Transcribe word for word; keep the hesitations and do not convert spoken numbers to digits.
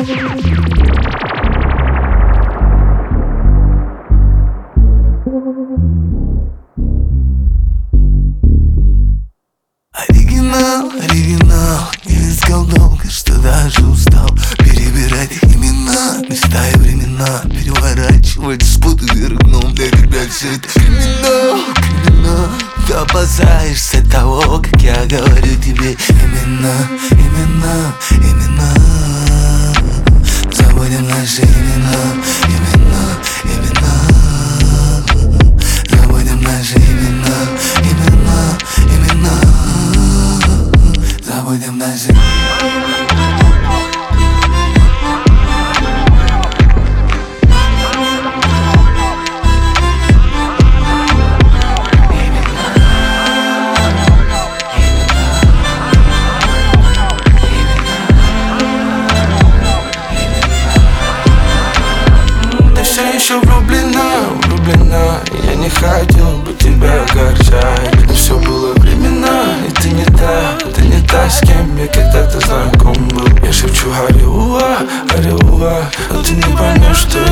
Оригинал, оригинал, не искал долго, что даже устал перебирать имена, места и времена, переворачивать спуты вверх дном. Для тебя все это криминал, криминал. Ты опасаешься того, как я говорю тебе имена, имена, имена. Забудем наши имена, имена, имена. Забудем наши имена, имена, имена. Забудем наши. Еще влюблена, влюблена. Я не хотел бы тебя огорчать, но все было времена, и ты не та, ты не та, с кем я когда-то знаком был. Я шепчу аллилуйя, аллилуйя, но ты не поймешь, что